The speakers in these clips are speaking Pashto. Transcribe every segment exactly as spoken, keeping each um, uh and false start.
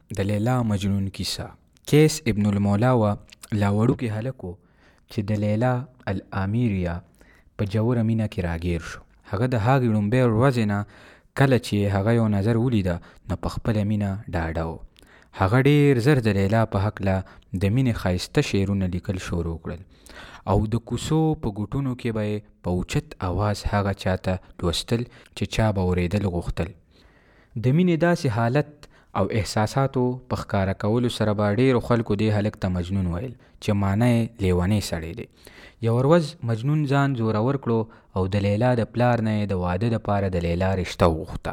د لیلا مجنون کیسه. کیس ابن المولا و لا وړوکی هلک و چې د لیلا الامریه په جوړه مینه کې راګیر شو. هغه د هغې لومبۍ ورځې نه کله چې هغه یو نظر ولیده نو په خپله مینه ډاډه و. هغه ډېر زر د لیلا په هکله د مینې ښایسته شعرونه لیکل شروع کړل او د کوڅو په ګوټونو کې به یې په اوچت اواز هغه چاته لوستل چې چا به اورېدل غوښتل. د مینې داسې حالت او احساساتو په ښکاره کولو سره به ډېرو خلکو دې هلک ته مجنون ویل چې معنی یې لیونی سړی دی. یوه ورځ مجنون ځان زورور کړو او د لیلا د پلار نه یې د واده دپاره د لیلا رشته وغوښته،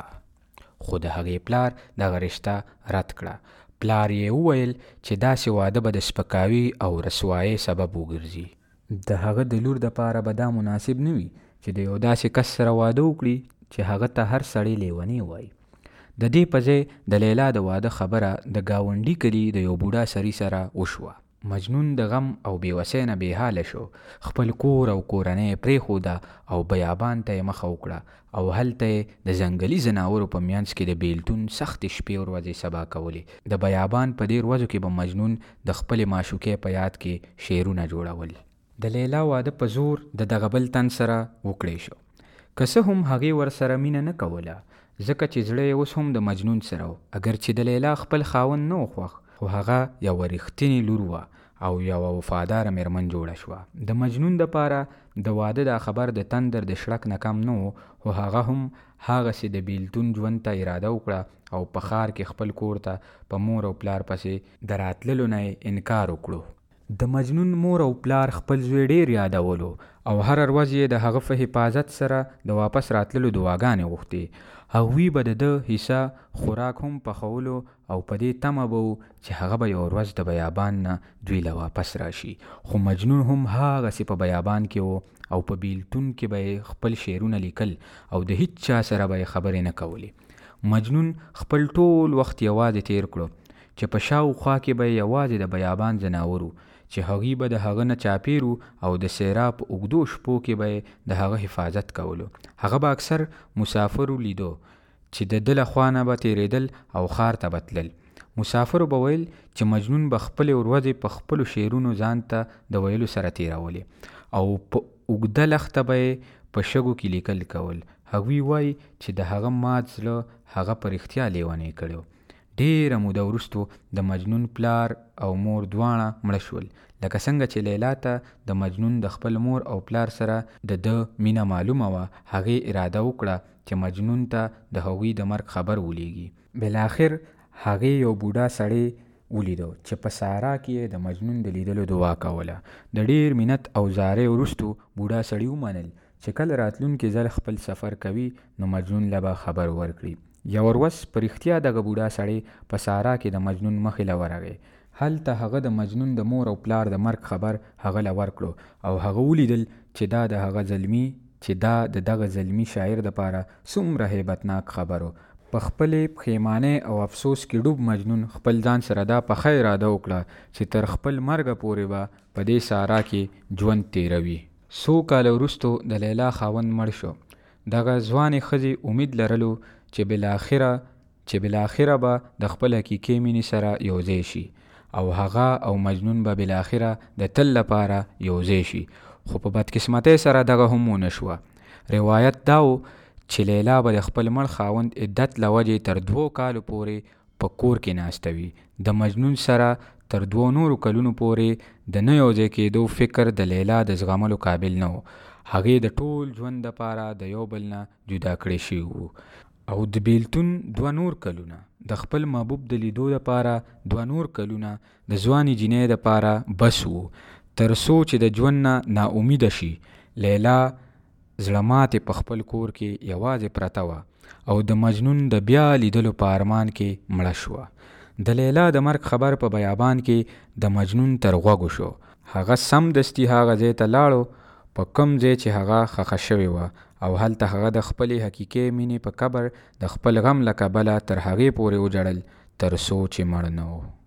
خو د هغې پلار دغه رشته رد کړه. پلار یې وویل چې داسې واده به د سپکاوي او رسوایۍ سبب وګرځي. د هغه د لور دپاره به دا مناسب نه وي چې د یو داسې کس سره واده وکړي چې هغه ته هر سړی لیونی وایي. د دې په ځای د لیلا د واده خبره د ګاونډي کلي د یو بوډا سړي سره وشوه. مجنون د غم او بېوسۍ نه بېحاله شو. خپل کور او کورنۍ یې پرېښوده او بیابان ته یې مخه وکړه او هلته یې د ځنګلي ځناورو په منځ کې د بېلتون سختې شپې ورځې سبا کولې. د بیابان په دې ورځو کې به مجنون د خپلې معشوقې په یاد کې شعرونه جوړول. د لیلا واده په زور د دغه بل تن سره وکړی شو. که څه هم هغې ورسره مینه نه کوله ځکه چې زړه یې اوس هم د مجنون سره و. اگر چې د لیلا خپل خاوند نه و خوښ، خو هغه یوه رښتینې لور وه او یوه وفاداره مېرمن جوړه شوه. د مجنون دپاره د واده دا خبر د تندر د شړک نه کم نه و، خو هغه هم هغسې د بېلتون ژوند ته اراده وکړه او په ښار کې خپل کور ته په مور او پلار پسې د راتللو نه یې انکار وکړو. د مجنون مور او پلار خپل زوی ډېر یادولو او هره ورځ یې د هغه په حفاظت سره د واپس راتللو دعاګانې غوښتې. هغوی به د ده حصه خوراک هم پخولو او په دې تمه به و چې هغه به یوه ورځ د بیابان نه دوی له واپس راشي. خو مجنون هم هغسې په بیابان کې و او په بیلتون کې به یې خپل شعرونه لیکل او د هیڅ چا سره به یې خبرې نه کولې. مجنون خپل ټول وخت یوازې تیر کړو چې په شاوخوا کې به یې یوازې د بیابان ځناور و چې هغوی به د هغه نه چاپېر او د سیراب په اوږدو شپو کې به یې د هغه حفاظت کولو. هغه به اکثر مسافرو لیدو چې د ده له خوا نه به تېرېدل او ښار ته به تلل. مسافرو به ویل چې مجنون به خپلې ورځې په خپلو شعرونو ځان ته د ویلو سره تېرولې او په اوږده لښته به یې په شګو کې لیکل کول. هغوی وایي چې د هغه مات زړه هغه په رښتیا لیونی کړی. ډېره موده وروستو د مجنون پلار او مور دواړه مړه شول. لکه څنګه چې لیلا ته د مجنون د خپل مور او پلار سره د ده مینه معلومه وه، هغې اراده وکړه چې مجنون ته د هغوی د مرګ خبر ولیږي. بلاخر هغې یو بوډا سړی ولیدو چې په صحرا کې د مجنون د لیدلو دعا کوله. د ډېر منت او زارۍ وروستو بوډا سړي ومنل چې کله راتلونکي ځل خپل سفر کوي نو مجنون له به خبر ورکړي. یوه ورځ په رښتیا دغه بوډا سړی په صحرا کې د مجنون مخې له ورغی. هلته هغه د مجنون د مور او پلار د مرګ خبر هغه له ورکړو او هغه ولیدل چې دا د هغه زلمي چې دا د دغه زلمي شاعر دپاره څومره هیبتناک خبر و. په خپلې پښیمانۍ او افسوس کې ډوب مجنون خپل ځان سره دا پخه اراده وکړه چې تر خپل مرګه پورې به په دې صحرا کې ژوند تېروي. څو کاله وروستو د لیلا خاوند مړ شو. دغه ځوانې ښځې امید لرلو چې بالاخره چې بالاخره به د خپل حقیقي مینې سره یوځای شي او هغه او مجنون به بالاخره د تل لپاره یوځای شي. خو په بدقسمتۍ سره دغه هم ونه شوه. روایت دا و چې لیلا به د خپل مړ خاوند عدت له وجې تر دوو کالو پورې په کور کې ناسته وي. د مجنون سره تر دوو نورو کلونو پورې د نه یوځای کېدو فکر د لیلا د زغملو قابل نه و. هغې د ټول ژوند دپاره د یو بل نه جدا کړی شوي وو او د بیلتون دوه نور کلونه د خپل محبوب د لیدو دپاره دوه نور کلونه د ځوانې جینۍ دپاره بس وو تر څو چې د ژوند نه ناامیده شي. لیلا زړه ماتې په خپل کور کې یوازې پرته وه او د مجنون د بیا لیدلو په ارمان کې مړه شوه. د لیلا د مرګ خبر په بیابان کې د مجنون تر غوږو شو. هغه سمدستي هغه ځای ته لاړو په کوم ځای چې هغه ښخه شوې وه او هلته هغه د خپلې حقیقي مینې په قبر د خپل غم له کبله تر هغې پورې وژړل تر څو چې مړ نه و.